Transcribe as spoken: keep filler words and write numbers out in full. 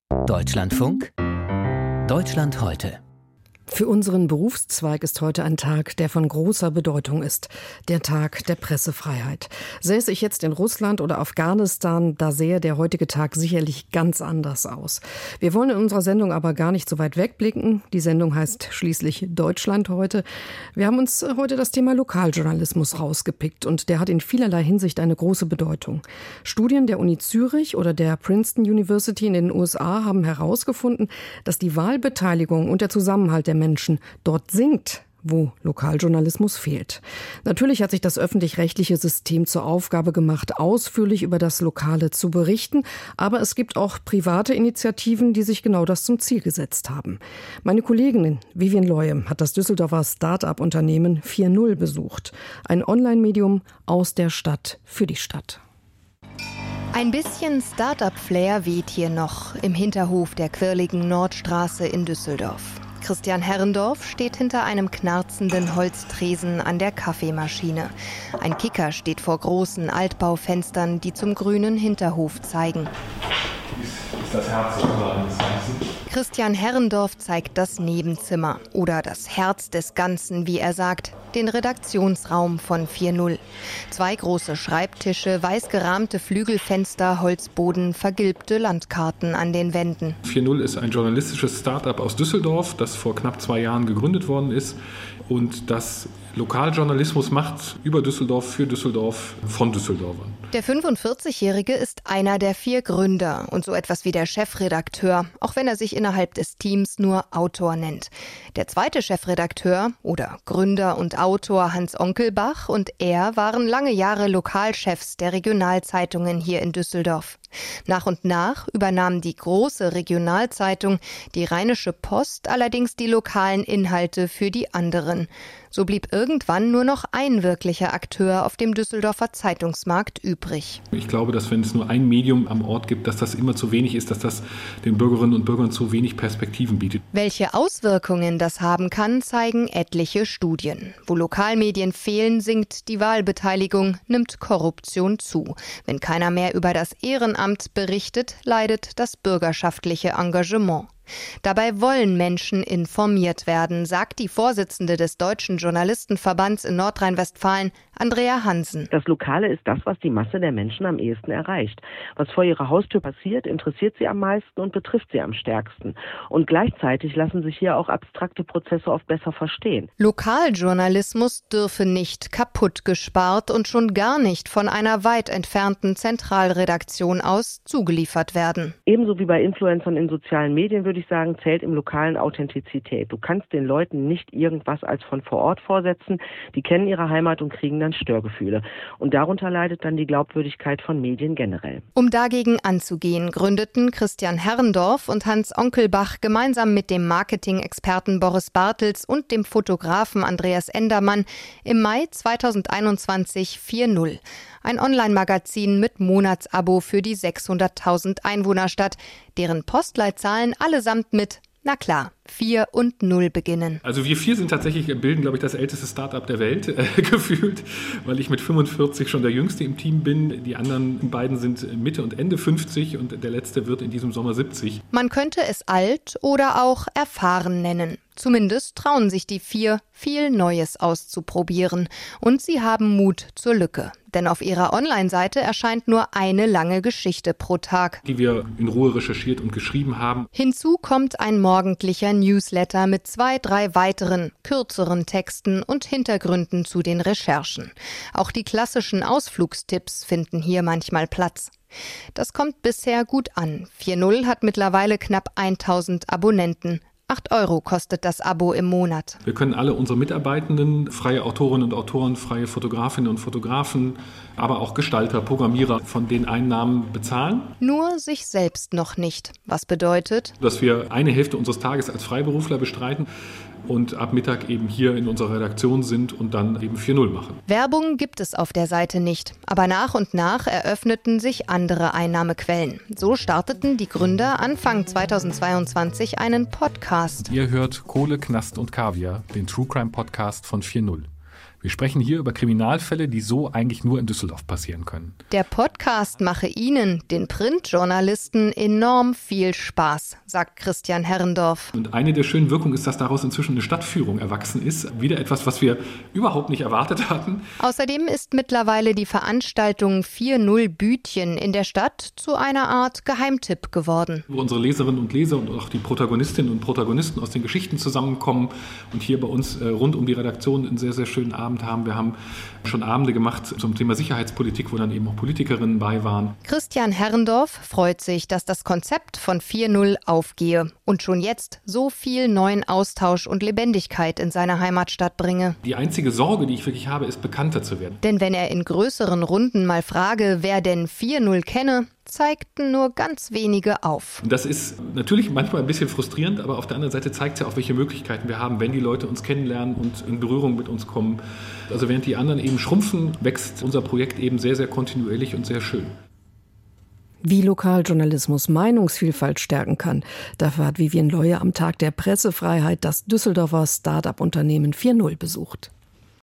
Deutschlandfunk Deutschland heute. Für unseren Berufszweig ist heute ein Tag, der von großer Bedeutung ist. Der Tag der Pressefreiheit. Säße ich jetzt in Russland oder Afghanistan, da sähe der heutige Tag sicherlich ganz anders aus. Wir wollen in unserer Sendung aber gar nicht so weit wegblicken. Die Sendung heißt schließlich Deutschland heute. Wir haben uns heute das Thema Lokaljournalismus rausgepickt und der hat in vielerlei Hinsicht eine große Bedeutung. Studien der Uni Zürich oder der Princeton University in den U S A haben herausgefunden, dass die Wahlbeteiligung und der Zusammenhalt der Menschen dort sinkt, wo Lokaljournalismus fehlt. Natürlich hat sich das öffentlich-rechtliche System zur Aufgabe gemacht, ausführlich über das Lokale zu berichten, aber es gibt auch private Initiativen, die sich genau das zum Ziel gesetzt haben. Meine Kollegin Vivian Loye hat das Düsseldorfer Start-up-Unternehmen vier null besucht, ein Online-Medium aus der Stadt für die Stadt. Ein bisschen Start-up-Flair weht hier noch im Hinterhof der quirligen Nordstraße in Düsseldorf. Christian Herrendorf steht hinter einem knarzenden Holztresen an der Kaffeemaschine. Ein Kicker steht vor großen Altbaufenstern, die zum grünen Hinterhof zeigen. Ist das Herz des Ganzen? Christian Herrendorf zeigt das Nebenzimmer oder das Herz des Ganzen, wie er sagt, den Redaktionsraum von vier null. Zwei große Schreibtische, weiß gerahmte Flügelfenster, Holzboden, vergilbte Landkarten an den Wänden. vier null ist ein journalistisches Start-up aus Düsseldorf, das vor knapp zwei Jahren gegründet worden ist und das Lokaljournalismus macht über Düsseldorf, für Düsseldorf, von Düsseldorfern. Der fünfundvierzigjährige ist einer der vier Gründer und so etwas wie der Chefredakteur, auch wenn er sich innerhalb des Teams nur Autor nennt. Der zweite Chefredakteur oder Gründer und Autor Hans Onkelbach und er waren lange Jahre Lokalchefs der Regionalzeitungen hier in Düsseldorf. Nach und nach übernahm die große Regionalzeitung, die Rheinische Post, allerdings die lokalen Inhalte für die anderen. So blieb irgendwann nur noch ein wirklicher Akteur auf dem Düsseldorfer Zeitungsmarkt übrig. Ich glaube, dass wenn es nur ein Medium am Ort gibt, dass das immer zu wenig ist, dass das den Bürgerinnen und Bürgern zu wenig Perspektiven bietet. Welche Auswirkungen das haben kann, zeigen etliche Studien. Wo Lokalmedien fehlen, sinkt die Wahlbeteiligung, nimmt Korruption zu. Wenn keiner mehr über das Ehrenamt berichtet, leidet das bürgerschaftliche Engagement. Dabei wollen Menschen informiert werden, sagt die Vorsitzende des Deutschen Journalistenverbands in Nordrhein-Westfalen, Andrea Hansen. Das Lokale ist das, was die Masse der Menschen am ehesten erreicht. Was vor ihrer Haustür passiert, interessiert sie am meisten und betrifft sie am stärksten. Und gleichzeitig lassen sich hier auch abstrakte Prozesse oft besser verstehen. Lokaljournalismus dürfe nicht kaputt gespart und schon gar nicht von einer weit entfernten Zentralredaktion aus zugeliefert werden. Ebenso wie bei Influencern in sozialen Medien würde ich sagen, zählt im Lokalen Authentizität. Du kannst den Leuten nicht irgendwas als von vor Ort vorsetzen. Die kennen ihre Heimat und kriegen dann Störgefühle. Und darunter leidet dann die Glaubwürdigkeit von Medien generell. Um dagegen anzugehen, gründeten Christian Herrendorf und Hans Onkelbach gemeinsam mit dem Marketing-Experten Boris Bartels und dem Fotografen Andreas Endermann im Mai zweitausendeinundzwanzig vier null. Ein Online-Magazin mit Monatsabo für die sechshunderttausend Einwohnerstadt, deren Postleitzahlen allesamt mit, na klar, vier und null beginnen. Also wir vier sind tatsächlich, bilden, glaube ich, das älteste Start-up der Welt, äh, gefühlt, weil ich mit fünfundvierzig schon der Jüngste im Team bin. Die anderen beiden sind Mitte und Ende fünfzig und der Letzte wird in diesem Sommer siebzig. Man könnte es alt oder auch erfahren nennen. Zumindest trauen sich die vier, viel Neues auszuprobieren. Und sie haben Mut zur Lücke. Denn auf ihrer Online-Seite erscheint nur eine lange Geschichte pro Tag, die wir in Ruhe recherchiert und geschrieben haben. Hinzu kommt ein morgendlicher Newsletter mit zwei, drei weiteren, kürzeren Texten und Hintergründen zu den Recherchen. Auch die klassischen Ausflugstipps finden hier manchmal Platz. Das kommt bisher gut an. vier null hat mittlerweile knapp tausend Abonnenten. acht Euro kostet das Abo im Monat. Wir können alle unsere Mitarbeitenden, freie Autorinnen und Autoren, freie Fotografinnen und Fotografen, aber auch Gestalter, Programmierer von den Einnahmen bezahlen. Nur sich selbst noch nicht. Was bedeutet, dass wir eine Hälfte unseres Tages als Freiberufler bestreiten und ab Mittag eben hier in unserer Redaktion sind und dann eben vier null machen. Werbung gibt es auf der Seite nicht, aber nach und nach eröffneten sich andere Einnahmequellen. So starteten die Gründer Anfang zweitausendzweiundzwanzig einen Podcast. Ihr hört Kohle, Knast und Kaviar, den True Crime Podcast von vier null. Wir sprechen hier über Kriminalfälle, die so eigentlich nur in Düsseldorf passieren können. Der Podcast mache Ihnen, den Printjournalisten, enorm viel Spaß, sagt Christian Herrendorf. Und eine der schönen Wirkungen ist, dass daraus inzwischen eine Stadtführung erwachsen ist. Wieder etwas, was wir überhaupt nicht erwartet hatten. Außerdem ist mittlerweile die Veranstaltung vier null Bütchen in der Stadt zu einer Art Geheimtipp geworden. Wo unsere Leserinnen und Leser und auch die Protagonistinnen und Protagonisten aus den Geschichten zusammenkommen und hier bei uns äh, rund um die Redaktion einen sehr, sehr schönen Abend haben. Wir haben schon Abende gemacht zum Thema Sicherheitspolitik, wo dann eben auch Politikerinnen bei waren. Christian Herrendorf freut sich, dass das Konzept von vier null aufgehe und schon jetzt so viel neuen Austausch und Lebendigkeit in seine Heimatstadt bringe. Die einzige Sorge, die ich wirklich habe, ist, bekannter zu werden. Denn wenn er in größeren Runden mal frage, wer denn vier null kenne, zeigten nur ganz wenige auf. Das ist natürlich manchmal ein bisschen frustrierend, aber auf der anderen Seite zeigt es ja auch, welche Möglichkeiten wir haben, wenn die Leute uns kennenlernen und in Berührung mit uns kommen. Also während die anderen eben schrumpfen, wächst unser Projekt eben sehr, sehr kontinuierlich und sehr schön. Wie Lokaljournalismus Meinungsvielfalt stärken kann, dafür hat Vivien Leue am Tag der Pressefreiheit das Düsseldorfer Start-up-Unternehmen vier null besucht.